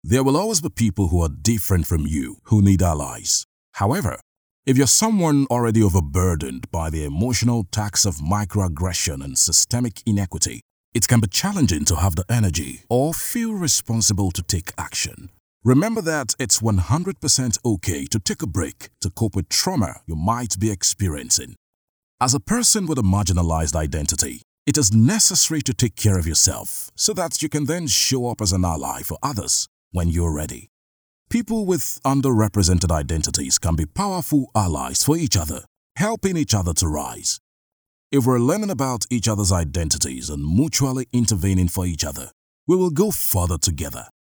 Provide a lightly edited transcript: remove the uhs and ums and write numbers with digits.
There will always be people who are different from you who need allies. However, if you're someone already overburdened by the emotional tax of microaggression and systemic inequity, it can be challenging to have the energy or feel responsible to take action. Remember that it's 100% okay to take a break to cope with trauma you might be experiencing. As a person with a marginalized identity, it is necessary to take care of yourself so that you can then show up as an ally for others when you're ready. People with underrepresented identities can be powerful allies for each other, helping each other to rise. If we're learning about each other's identities and mutually intervening for each other, we will go further together.